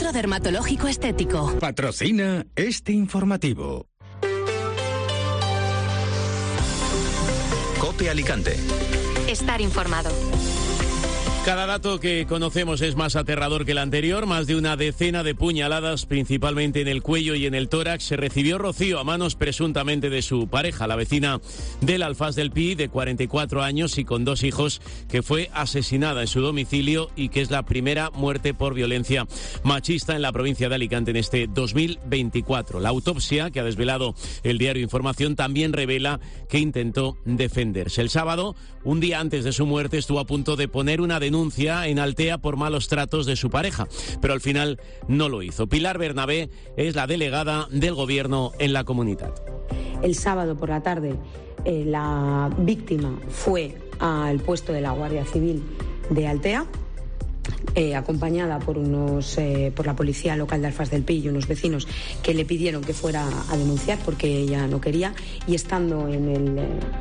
Centro Dermatológico Estético. Patrocina este informativo. COPE Alicante. Estar informado. Cada dato que conocemos es más aterrador que el anterior. Más de una decena de puñaladas, principalmente en el cuello y en el tórax. Se recibió Rocío a manos presuntamente de su pareja, la vecina del Alfaz del Pi, de 44 años y con 2 hijos, que fue asesinada en su domicilio y que es la primera muerte por violencia machista en la provincia de Alicante en este 2024. La autopsia que ha desvelado el diario Información también revela que intentó defenderse. El sábado, un día antes de su muerte, estuvo a punto de poner una denuncia en Altea por malos tratos de su pareja, pero al final no lo hizo. Pilar Bernabé es la delegada del Gobierno en la comunidad. El sábado por la tarde la víctima fue al puesto de la Guardia Civil de Altea, acompañada por la policía local de Alfaz del Pi y unos vecinos que le pidieron que fuera a denunciar porque ella no quería, y estando en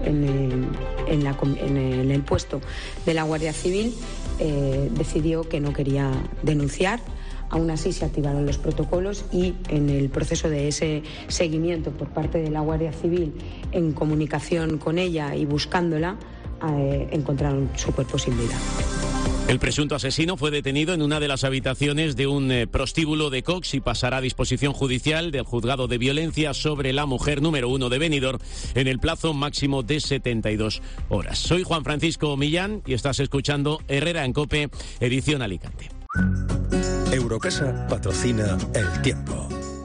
el puesto de la Guardia Civil decidió que no quería denunciar. Aún así se activaron los protocolos y en el proceso de ese seguimiento por parte de la Guardia Civil, en comunicación con ella y buscándola, encontraron su cuerpo sin vida. El presunto asesino fue detenido en una de las habitaciones de un prostíbulo de Cox y pasará a disposición judicial del Juzgado de Violencia sobre la Mujer número 1 de Benidorm en el plazo máximo de 72 horas. Soy Juan Francisco Millán y estás escuchando Herrera en COPE, edición Alicante. Eurocasa patrocina El Tiempo.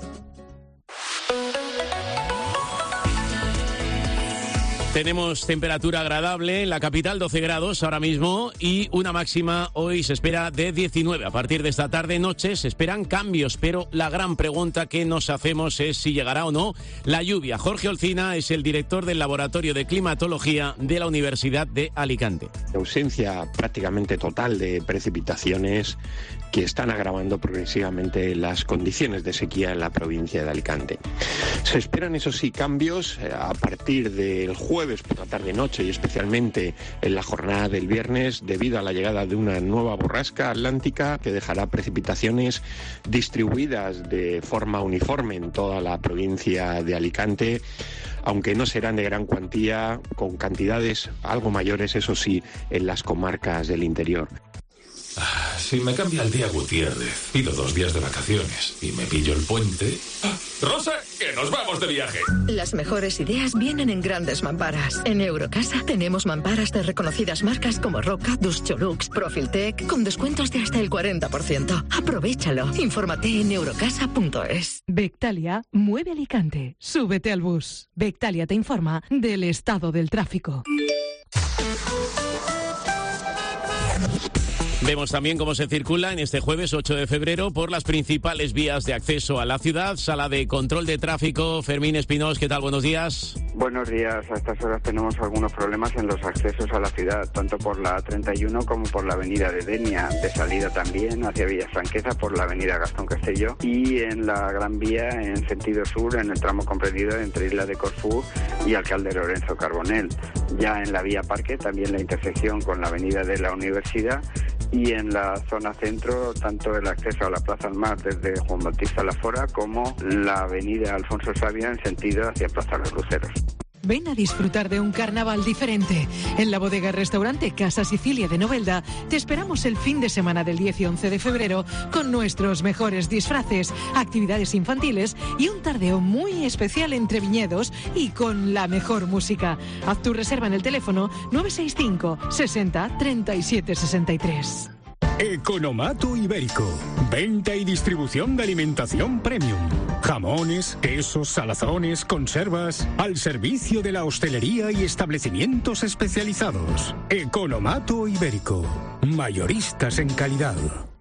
Tenemos temperatura agradable en la capital, 12 grados ahora mismo, y una máxima hoy se espera de 19. A partir de esta tarde-noche se esperan cambios, pero la gran pregunta que nos hacemos es si llegará o no la lluvia. Jorge Olcina es el director del Laboratorio de Climatología de la Universidad de Alicante. Ausencia prácticamente total de precipitaciones que están agravando progresivamente las condiciones de sequía en la provincia de Alicante. Se esperan, eso sí, cambios a partir del jueves por la tarde-noche y especialmente en la jornada del viernes, debido a la llegada de una nueva borrasca atlántica que dejará precipitaciones distribuidas de forma uniforme en toda la provincia de Alicante, aunque no serán de gran cuantía, con cantidades algo mayores, eso sí, en las comarcas del interior. Si me cambia el día Gutiérrez, pido 2 días de vacaciones y me pillo el puente... ¡Rosa, que nos vamos de viaje! Las mejores ideas vienen en grandes mamparas. En Eurocasa tenemos mamparas de reconocidas marcas como Roca, Duscholux, Profiltec, con descuentos de hasta el 40%. Aprovéchalo. Infórmate en eurocasa.es. Bectalia mueve Alicante. Súbete al bus. Bectalia te informa del estado del tráfico. Vemos también cómo se circula en este jueves 8 de febrero por las principales vías de acceso a la ciudad. Sala de control de tráfico, Fermín Espinós, ¿qué tal? Buenos días. Buenos días. A estas horas tenemos algunos problemas en los accesos a la ciudad, tanto por la A31 como por la avenida de Denia, de salida también hacia Villafranqueza por la avenida Gastón Castelló, y en la Gran Vía en sentido sur, en el tramo comprendido entre Isla de Corfú y Alcalde Lorenzo Carbonell. Ya en la vía Parque, también la intersección con la avenida de la Universidad, y en la zona centro, tanto el acceso a la Plaza del Mar desde Juan Bautista Lafora como la avenida Alfonso Sabia en sentido hacia Plaza Los Luceros. Ven a disfrutar de un carnaval diferente. En la bodega restaurante Casa Sicilia de Novelda te esperamos el fin de semana del 10 y 11 de febrero con nuestros mejores disfraces, actividades infantiles y un tardeo muy especial entre viñedos y con la mejor música. Haz tu reserva en el teléfono 965 60 37 63. Economato Ibérico. Venta y distribución de alimentación premium. Jamones, quesos, salazones, conservas. Al servicio de la hostelería y establecimientos especializados. Economato Ibérico. Mayoristas en calidad.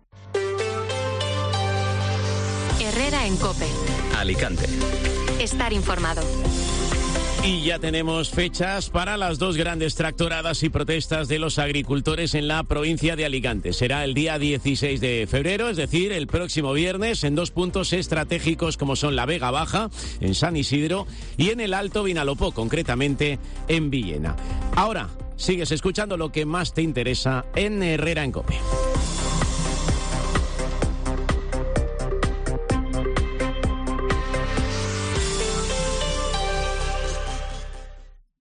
Herrera en COPE. Alicante. Estar informado. Y ya tenemos fechas para las 2 grandes tractoradas y protestas de los agricultores en la provincia de Alicante. Será el día 16 de febrero, es decir, el próximo viernes, en 2 puntos estratégicos como son la Vega Baja, en San Isidro, y en el Alto Vinalopó, concretamente en Villena. Ahora, sigues escuchando lo que más te interesa en Herrera en COPE.